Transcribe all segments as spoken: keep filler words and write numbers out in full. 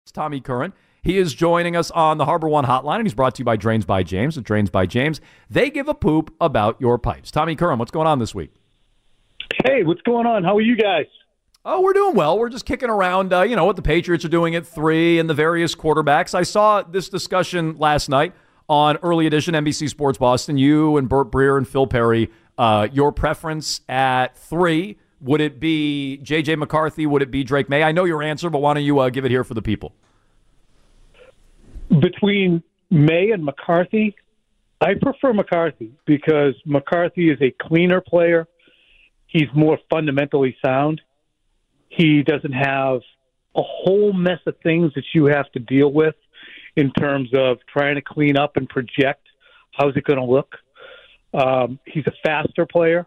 It's Tommy Curran. He is joining us on the Harbor One Hotline, and he's brought to you by Drains by James. And Drains by James, they give a poop about your pipes. Tommy Curran, what's going on this week? Hey, what's going on? How are you guys? Oh, we're doing well. We're just kicking around, uh, you know, what the Patriots are doing at three and the various quarterbacks. I saw this discussion last night on Early Edition, N B C Sports Boston. You and Burt Breer and Phil Perry, uh, your preference at three. Would it be J J. McCarthy? Would it be Drake May? I know your answer, but why don't you uh, give it here for the people? Between May and McCarthy, I prefer McCarthy because McCarthy is a cleaner player. He's more fundamentally sound. He doesn't have a whole mess of things that you have to deal with in terms of trying to clean up and project how's it going to look. Um, he's a faster player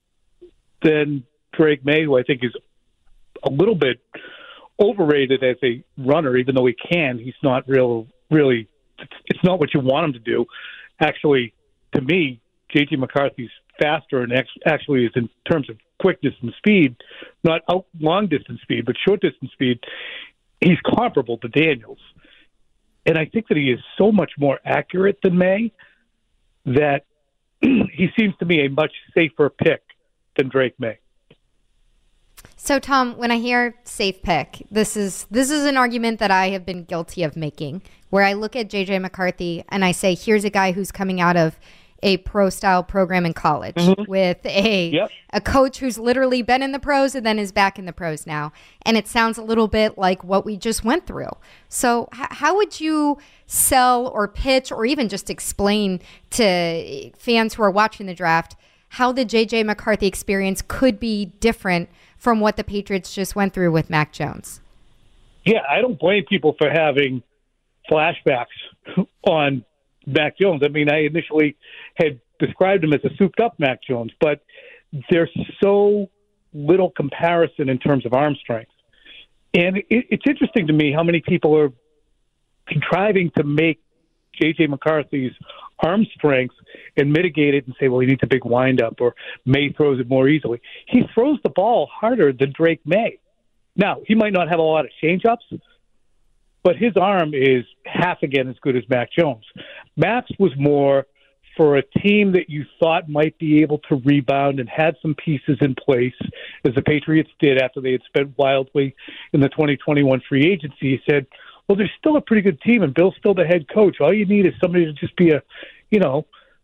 than Drake May, who I think is a little bit overrated as a runner, even though he can. He's not real, really, it's not what you want him to do. Actually, to me, J J. McCarthy's faster and actually is in terms of quickness and speed, not out long distance speed, but short distance speed. He's comparable to Daniels. And I think that he is so much more accurate than May that he seems to me a much safer pick than Drake May. So, Tom, when I hear safe pick, this is this is an argument that I have been guilty of making, where I look at J J. McCarthy and I say, here's a guy who's coming out of a pro-style program in college mm-hmm. with a yep. a coach who's literally been in the pros and then is back in the pros now. And it sounds a little bit like what we just went through. So h- how would you sell or pitch or even just explain to fans who are watching the draft how the J J. McCarthy experience could be different from what the Patriots just went through with Mac Jones? Yeah, I don't blame people for having flashbacks on Mac Jones. I mean, I initially had described him as a souped-up Mac Jones, but there's so little comparison in terms of arm strength. And it, it's interesting to me how many people are contriving to make J J. McCarthy's arm strength and mitigate it and say, well, he needs a big windup, or May throws it more easily. He throws the ball harder than Drake May. Now, he might not have a lot of change-ups, but his arm is half again as good as Mac Jones. Mac's was more for a team that you thought might be able to rebound and had some pieces in place, as the Patriots did after they had spent wildly in the twenty twenty-one free agency. He said, well, there's still a pretty good team, and Bill's still the head coach. All you need is somebody to just be a, you know,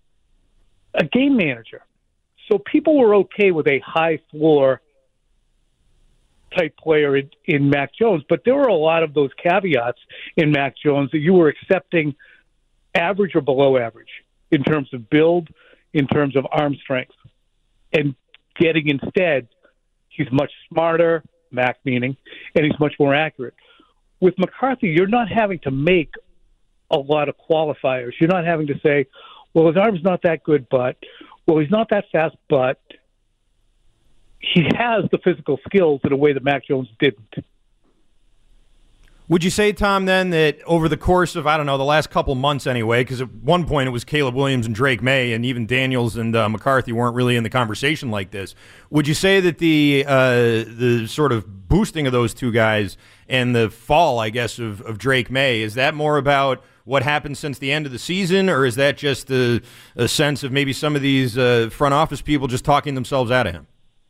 a game manager. So people were okay with a high floor type player in, in Mac Jones, but there were a lot of those caveats in Mac Jones that you were accepting average or below average in terms of build, in terms of arm strength, and getting instead, he's much smarter, Mac meaning, and he's much more accurate. With McCarthy, you're not having to make a lot of qualifiers. You're not having to say, well, his arm's not that good, but, well, he's not that fast, but he has the physical skills in a way that Mac Jones didn't. Would you say, Tom, then, that over the course of, I don't know, the last couple months anyway, because at one point it was Caleb Williams and Drake May, and even Daniels and uh, McCarthy weren't really in the conversation like this. Would you say that the uh, the sort of boosting of those two guys and the fall, I guess, of, of Drake May, is that more about what happened since the end of the season, or is that just a, a sense of maybe some of these uh, front office people just talking themselves out of him?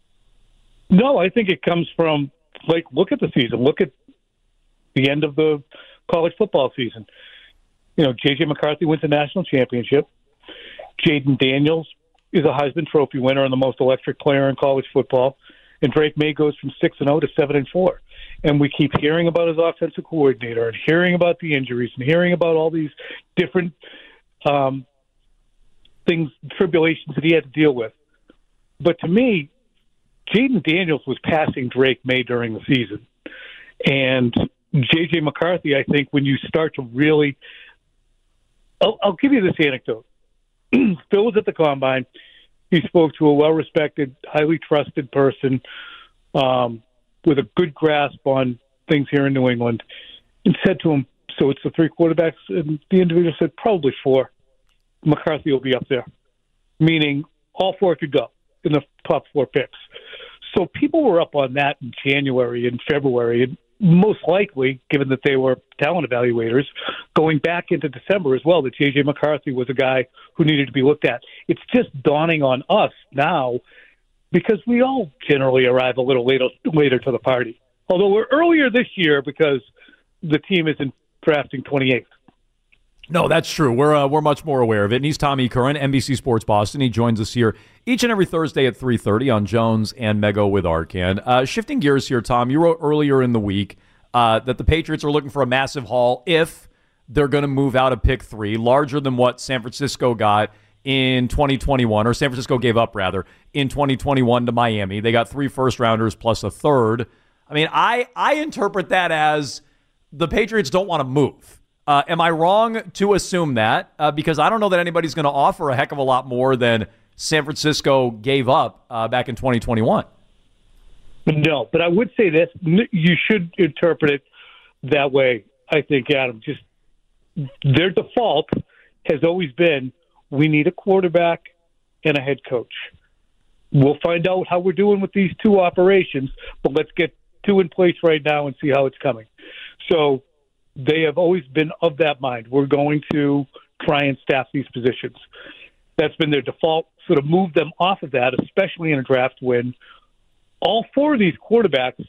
No, I think it comes from, like, look at the season. Look at the end of the college football season. You know, J J. McCarthy wins the national championship. Jaden Daniels is a Heisman Trophy winner and the most electric player in college football. And Drake May goes from six and oh to seven and four. And we keep hearing about his offensive coordinator and hearing about the injuries and hearing about all these different um, things, tribulations that he had to deal with. But to me, Jaden Daniels was passing Drake May during the season. And J J. McCarthy, I think, when you start to really I'll, I'll give you this anecdote. Phil was at the Combine. He spoke to a well-respected, highly trusted person um, with a good grasp on things here in New England and said to him, so it's the three quarterbacks? And the individual said, probably four. McCarthy will be up there, meaning all four could go in the top four picks. So people were up on that in January and February, and most likely, given that they were talent evaluators, going back into December as well, that J J. McCarthy was a guy who needed to be looked at. It's just dawning on us now because we all generally arrive a little later, later to the party. Although we're earlier this year because the team isn't drafting twenty-eighth. No, that's true. We're uh, we're much more aware of it. And he's Tommy Curran, N B C Sports Boston. He joins us here each and every Thursday at three thirty on Jones and Mego with Arcand. Uh, shifting gears here, Tom, you wrote earlier in the week uh, that the Patriots are looking for a massive haul if they're going to move out of pick three, larger than what San Francisco got in twenty twenty-one, or San Francisco gave up, rather, in twenty twenty-one to Miami. They got three first-rounders plus a third. I mean, I, I interpret that as the Patriots don't want to move. Uh, am I wrong to assume that? Uh, because I don't know that anybody's going to offer a heck of a lot more than San Francisco gave up uh, back in twenty twenty-one. No, but I would say this. You should interpret it that way, I think, Adam. Just their default has always been, we need a quarterback and a head coach. We'll find out how we're doing with these two operations, but let's get two in place right now and see how it's coming. So they have always been of that mind. We're going to try and staff these positions. That's been their default, sort of move them off of that, especially in a draft when all four of these quarterbacks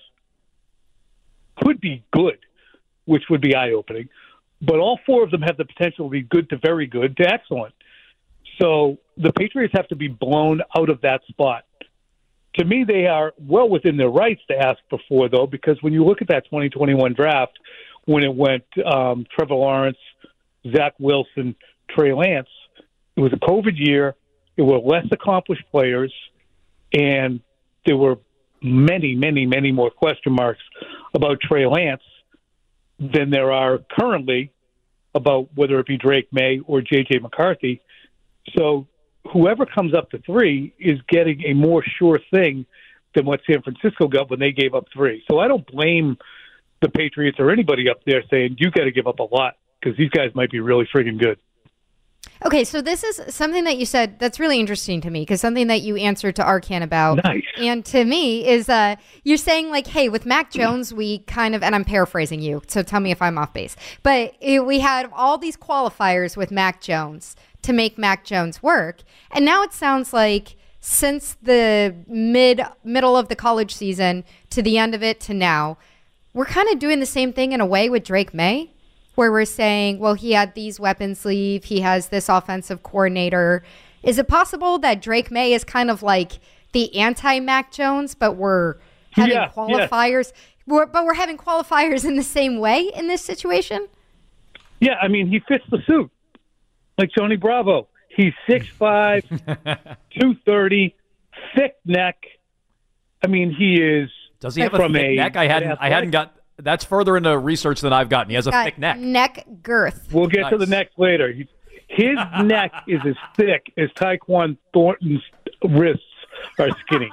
could be good, which would be eye-opening, but all four of them have the potential to be good to very good to excellent. So the Patriots have to be blown out of that spot. To me, they are well within their rights to ask for four, though, because when you look at that twenty twenty-one draft, when it went um, Trevor Lawrence, Zach Wilson, Trey Lance, it was a COVID year. There were less accomplished players, and there were many, many, many more question marks about Trey Lance than there are currently about whether it be Drake May or J J. McCarthy. So whoever comes up to three is getting a more sure thing than what San Francisco got when they gave up three. So I don't blame the Patriots or anybody up there saying, you got to give up a lot because these guys might be really friggin' good. Okay, so this is something that you said that's really interesting to me because something that you answered to Arcand about. Nice. And to me is uh, you're saying like, hey, with Mac Jones, we kind of, and I'm paraphrasing you, so tell me if I'm off base, but it, we had all these qualifiers with Mac Jones to make Mac Jones work. And now it sounds like since the mid middle of the college season to the end of it to now, we're kind of doing the same thing in a way with Drake May, where we're saying, well, he had these weapons leave. He has this offensive coordinator. Is it possible that Drake May is kind of like the anti-Mac Jones, but we're having yeah, qualifiers, yeah. We're, but we're having qualifiers in the same way in this situation? Yeah, I mean, he fits the suit. Like Tony Bravo. He's six five, two thirty, thick neck. I mean, he is. Does he have a thick a, neck? I hadn't. I hadn't got. That's further into research than I've gotten. He has a thick neck. Neck girth. We'll get nice. to the neck later. His neck is as thick as Tyquan Thornton's wrists are skinny.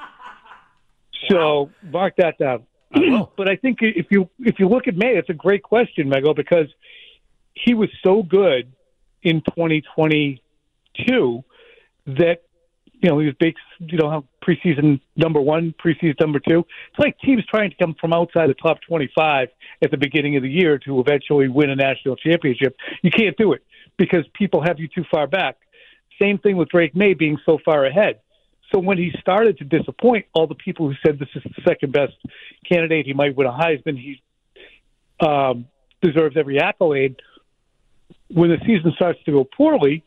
So mark that down. I but I think if you if you look at May, it's a great question, Mego, because he was so good in twenty twenty-two that, you know, he was big, you know, preseason number one, preseason number two. It's like teams trying to come from outside the top twenty-five at the beginning of the year to eventually win a national championship. You can't do it because people have you too far back. Same thing with Drake May being so far ahead. So when he started to disappoint all the people who said this is the second best candidate, he might win a Heisman, he um, deserves every accolade. When the season starts to go poorly,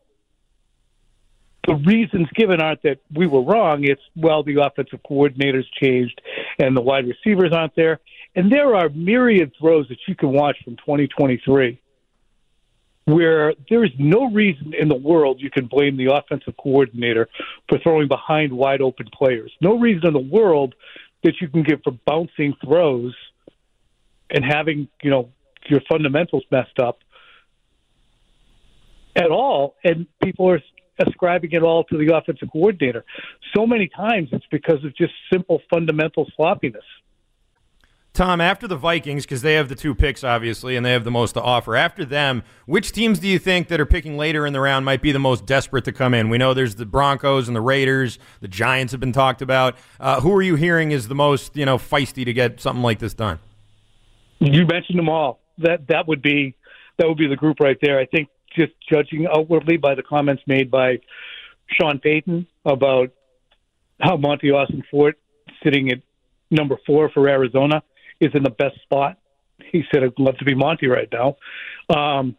the reasons given aren't that we were wrong. It's, well, the offensive coordinators changed and the wide receivers aren't there. And there are myriad throws that you can watch from twenty twenty-three where there is no reason in the world you can blame the offensive coordinator for throwing behind wide open players. No reason in the world that you can give for bouncing throws and having, you know, your fundamentals messed up at all. And people are ascribing it all to the offensive coordinator. So many times it's because of just simple fundamental sloppiness. Tom, after the Vikings, because they have the two picks, obviously, and they have the most to offer, after them, which teams do you think that are picking later in the round might be the most desperate to come in? We know there's the Broncos and the Raiders. The Giants have been talked about. Uh, who are you hearing is the most, you know, feisty to get something like this done? You mentioned them all. That that would be that would be the group right there. I think just judging outwardly by the comments made by Sean Payton about how Monty Austin Fort sitting at number four for Arizona is in the best spot. He said, "I'd love to be Monty right now." Um,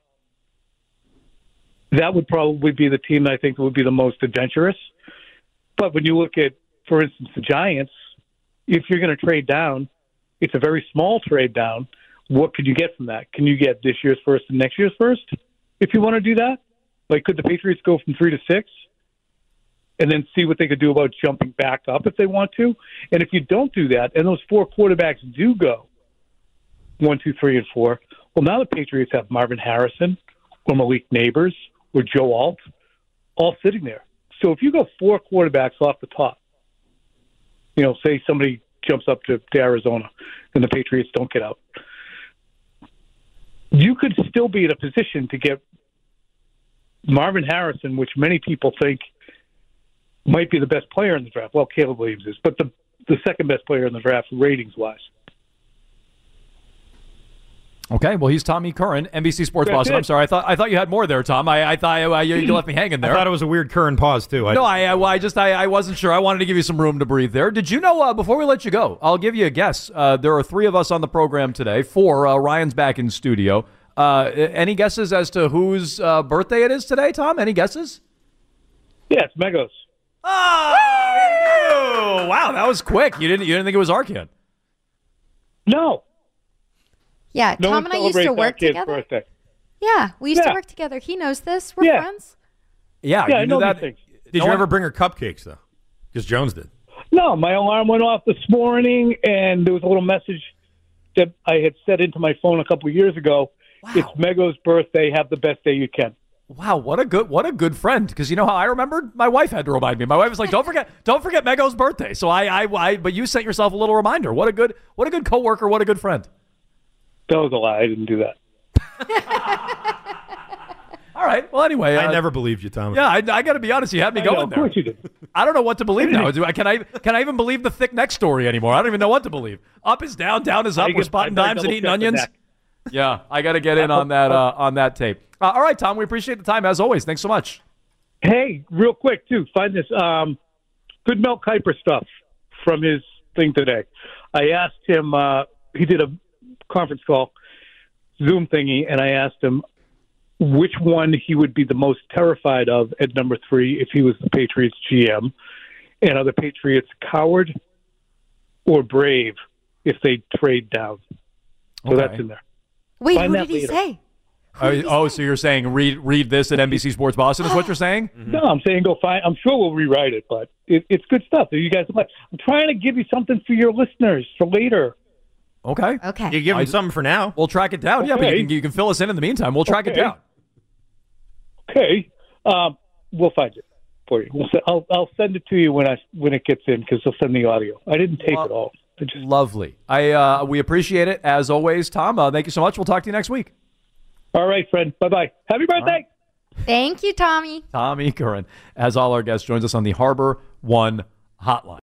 that would probably be the team that I think would be the most adventurous. But when you look at, for instance, the Giants, if you're going to trade down, it's a very small trade down. What could you get from that? Can you get this year's first and next year's first if you want to do that? Like, could the Patriots go from three to six and then see what they could do about jumping back up if they want to? And if you don't do that, and those four quarterbacks do go one, two, three, and four, well, now the Patriots have Marvin Harrison or Malik Neighbors or Joe Alt all sitting there. So if you go four quarterbacks off the top, you know, say somebody jumps up to, to Arizona and the Patriots don't get out, you could still be in a position to get Marvin Harrison, which many people think might be the best player in the draft. Well, Caleb Williams is, but the the second best player in the draft ratings-wise. Okay, well, he's Tommy Curran, N B C Sports That's Boston. it. I'm sorry, I thought I thought you had more there, Tom. I, I thought uh, you, you left me hanging there. I thought it was a weird Curran pause, too. I, No, I, I, well, I just I, I wasn't sure. I wanted to give you some room to breathe there. Did you know, uh, before we let you go, I'll give you a guess. Uh, there are three of us on the program today. Four. Uh, Ryan's back in studio. Uh, any guesses as to whose uh, birthday it is today, Tom? Any guesses? Yeah, it's Megos. Oh, wow, that was quick. You didn't you didn't think it was our kid? No. Yeah, No Tom one and I used to celebrates our work kid's together. birthday. Yeah, we used to Yeah. work together. He knows this. We're Yeah. friends. Yeah, Yeah, you I knew know that. these things. Did No you one- ever bring her cupcakes, though? Because Jones did. No, my alarm went off this morning, and there was a little message that I had set into my phone a couple of years ago. Wow. It's Mego's birthday. Have the best day you can. Wow, what a good what a good friend. Because you know how I remembered? My wife had to remind me. My wife was like, "Don't forget, don't forget Mego's birthday." So I, I, I, but you sent yourself a little reminder. What a good, what a good coworker. What a good friend. That was a lie. I didn't do that. All right. Well, anyway, I uh, never believed you, Thomas. Yeah, I, I got to be honest. You had me I know, going of there. course you did. I don't know what to believe now. Do I can I can I even believe the thick neck story anymore? I don't even know what to believe. Up is down, down is up. I We're get- spotting I better dimes and eating double-check the onions. neck. Yeah, I got to get in on that uh, on that tape. Uh, all right, Tom. We appreciate the time as always. Thanks so much. Hey, real quick, too, find this um, good Mel Kiper stuff from his thing today. I asked him, uh, he did a conference call, Zoom thingy, and I asked him which one he would be the most terrified of at number three if he was the Patriots G M. And are the Patriots coward or brave if they trade down? So Okay. that's in there. Wait, Find who that did he later. say? Oh, oh, so you're saying read read this at N B C Sports Boston is what you're saying? No, I'm saying go find. I'm sure we'll rewrite it, but it, it's good stuff. You guys, like, I'm trying to give you something for your listeners for later. Okay. Okay. You give him I- something for now. We'll track it down. Yeah, but you Okay. can, you can fill us in in the meantime. We'll track it Okay. down. Okay, um, we'll find it for you. We'll se- I'll I'll send it to you when I when it gets in because they'll send the audio. I didn't tape Well- it all. I just Lovely. I uh, we appreciate it as always, Tom. Uh, thank you so much. We'll talk to you next week. all right, friend. Bye bye. Happy birthday. Thank you, Tommy. Tommy Curran, as all our guests, joins us on the Harbor One Hotline.